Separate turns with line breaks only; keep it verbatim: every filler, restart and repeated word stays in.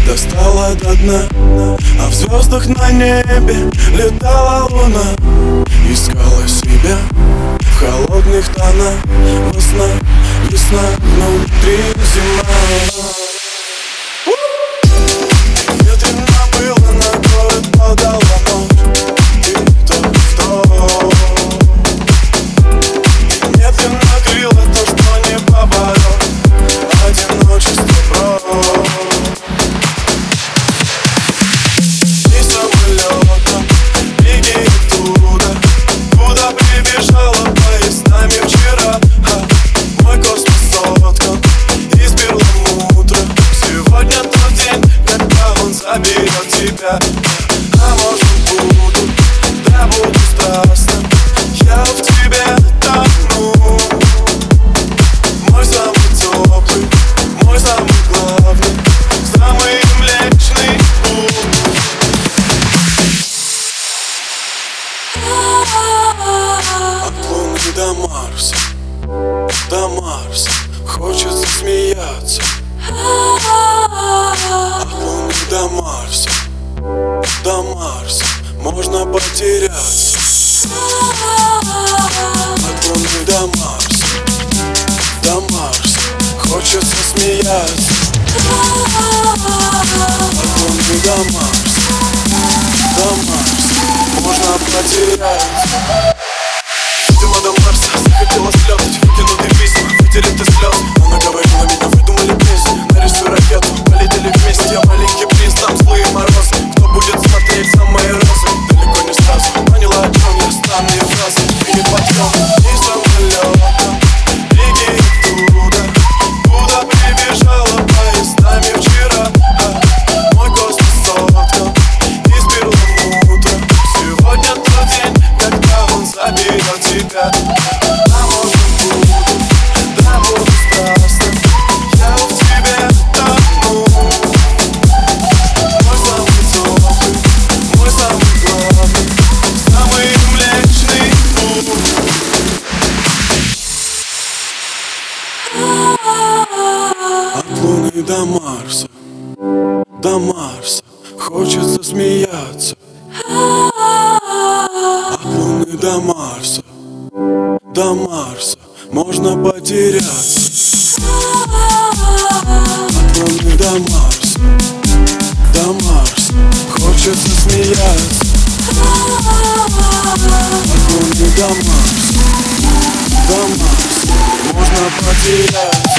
достала до дна, а в звездах на небе летала луна. Искала себя в холодных тонах, весна, весна, внутри зима. Ветрено было, на город падала ночь, и то в то. Медленно крыло то, что не побороть, одиночество прочь. И самолетом беги оттуда, куда прибежала поездами вчера. А мой космос соткан из перламутра. Сегодня тот день, когда он заберет тебя. А может буду, да буду страстным, я в тебе тону. Мой самый теплый, мой самый главный, самый млечный путь. От Луны до Марса, до Марса хочется смеяться. От Луны до Марса, до Марса можно потеряться. От Луны до Марса, до Марса хочется смеяться. От Луны до Марса, до Марса можно потеряться. Видимо, до Марса захотела слетать, выкинутые письма, вытереть ты слез. Она говорила, меня выдумали песню, нарисуй ракету, полетели вместе. Я маленький принц, там злые морозы. Кто будет смотреть самые розы? Далеко не сразу поняла, о чем я, странные фразы. Беги подъем и самолетом, беги оттуда, куда прибежала поездами вчера. А мой космос соткан из перламутра. Сегодня тот день, когда он заберет тебя. А может буду, да буду страстным, я в тебе тону. Мой самый теплый, мой самый главный, самый млечный путь. От Луны до Марса, до Марса хочется смеяться. От Луны до Марса, до Марса можно потеряться. От Луны до Марса, до Марса хочется смеяться. От Луны до Марса, до Марса можно потеряться.